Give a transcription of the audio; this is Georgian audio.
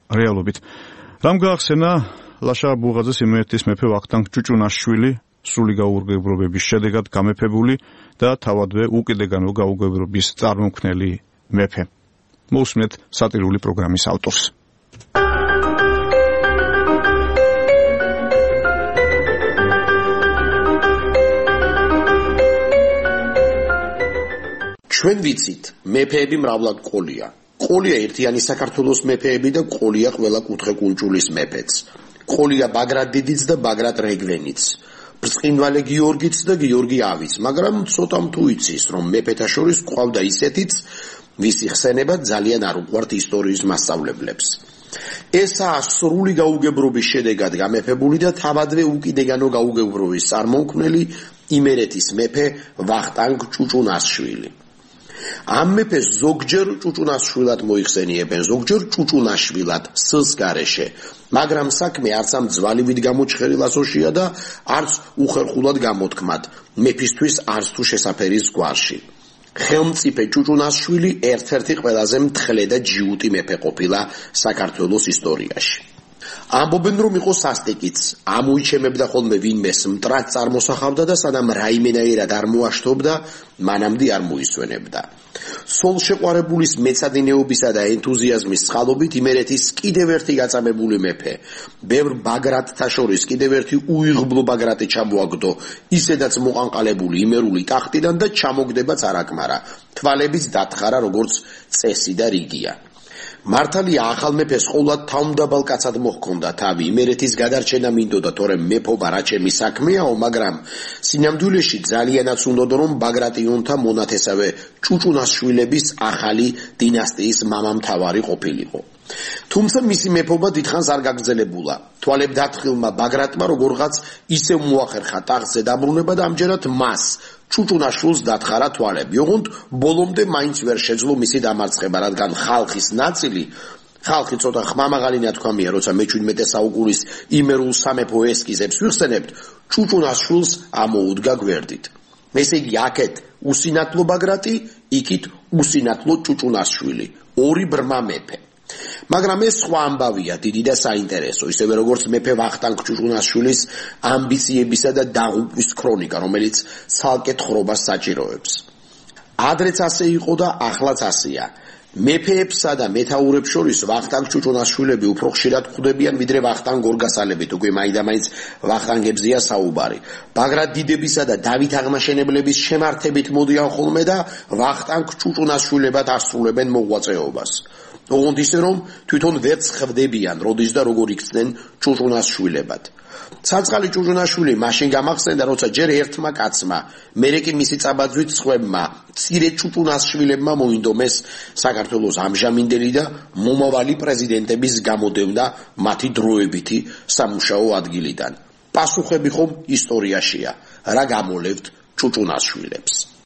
რეალობით. რამ გაახსენა ლაშა აბუღაძეს იმერეთის მეფე ვახტანგ ჭუჭუნაშვილი სრული გაუგებრობების შედეგად გამეფებული და თავადვე უკიდეგანო გაუგებრობის წარმომქმნელი მეფე. მოусმენთ სატირული პროგრამის ავტორს. ჩვენ ვიცით, მეფეები მრავლად ყოლია. ყოლია ერთიანი საქართველოს მეფეები და ყოლია ყველა კუთხე-კუნჭულის მეფეც. ყოლია ბაგრატ დიდიც და ბაგრატ რეგვენიც. ბრწყინვალე გიორგიც და გიორგი ავიც, მაგრამ ცოტამ თუ იცის, რომ მეფეთა შორის ყავდა ისეთიც, ვისი ხსენება ძალიან არ უყვართ ისტორიის მასწავლებლებს. ესაა სრული გაუგებრობის შედეგად გამეფებული და თავადვე უკიდეგანო გაუგებრობის წარმომქმნელი იმერეთის მეფე ვახტანგ ჭუჭუნაშვილი. ამ მეფეს ზოგჯერ ჭუჭუნაშვილად მოიხსენიებენ, ზოგჯერ ჭუჭუნაშვილად სს გარეშე, მაგრამ საქმე არც ამ ძვალივით გამოჩხერილასოშია და არც უხერხულად გამოთქმად, მეფისთვის არც თუ შესაფერის გვარში. ხელმწიფე ჭუჭუნაშვილი ერთ-ერთი ყველაზე მთხრე და ჯიუტი მეფე ყოფილა საქართველოს ისტორიაში. ამბობენ რომ იყო სასტიკიც, ამოიჩემებდა ხოლმე ვინმეს მტრად წარმოსახავდა და სანამ რაიმენაირად არ მოაშთობდა, მანამდე არ მოისვენებდა. სოლშეყვარებულის მეცადინეობისა და ენთუზიაზმის წყალობით იმერეთის კიდევ ერთი გაწამებული მეფე, ბევრ ბაგრატთა შორის კიდევ ერთი უიღბლო ბაგრატი ჩამოაგდო, ისედაც მოყანყალებული იმერული ტახტიდან და ჩამოგდებაც არ აკმარა, თვალებიც დათხარა როგორც წესი და რიგია. მართალია ახალ მეფეს ყოვლად თავმდაბალ კაცად მოჰქონდა თავი, იმერეთის გადარჩენა მინდოდა, თორემ მეფობა რა ჩემი საქმეაო, მაგრამ სინამდვილეში ძალიანაც უნდოდა რომ ბაგრატიონთა მონათესავე ჭუჭუნაშვილების ახალი დინასტიის მამამთავარი ყოფილიყო. თუმცა მისი მეფობა დიდხანს არ გაგრძელებულა. თვალებ დათხილმა ბაგრატმა როგორღაც ისევ მოახერხა ტახტზე დაბრუნება და ამჯერად მას ჭუჭუნაშვილს დათხარა თვალები. ოღონდ ბოლომდე მაინც ვერ შეძლო მისი დამარცხება, რადგან ხალხის ნაწილი, ხალხი ცოტა ხმამაღალი ნათქვამია, როცა მე-17 საუკუნის იმერულ სამეფო ესკიზებს ვიხსენებთ, ჭუჭუნაშვილს ამოუდგა გვერდით. ესე იგი აქეთ უსინათლო ბაგრატი, იქით უსინათლო ჭუჭუნაშვილი, ორი ბრმა მეფე. მაგრამ ეს სხვა ამბავია, დიდი და საინტერესო, ისევე როგორც მეფე ვახტანგ ჭუჭუნაშვილის ამბიციებისა და დაღუპვის ქრონიკა, რომელიც ცალკე თხრობას საჭიროებს. ადრეც ასე იყო და ახლაც ასეა. მეფეებსა და მეთაურებს შორის ვახტანგ ჭუჭუნაშვილები უფრო ხშირად გვხვდებიან, ვიდრე ვახტანგ გორგასალებით, უკვე მაინდა-მაინც ვახტანგებზეა საუბარი. ბაგრატ დიდებისა და დავით აღმაშენებლების შემართებით მოდიან ხოლმე და ვახტანგ ჭუჭუნაშვილებად ასრულებენ მოღვაწეობას. ოღონდ ისე რომ თვითონ ვერც ხვდებიან, როდის და როგორ იქცნენ ჭუჭუნაშვილებად. ცაწყალი ჭუჭუნაშვილი მაშინ გამახსენდა, როცა ჯერ ერთმა კაცმა, მერე კი მისი წაბაძვით სხვებმა, მცირე ჭუჭუნაშვილებმა მოინდომეს საქართველოს ამჟამინდელი და მომავალი პრეზიდენტების გამოდევნა მათი დროებითი სამუშაო ადგილიდან. პასუხები ხომ ისტორიაშია, რა გამოლევთ ჭუჭუნაშვილებს.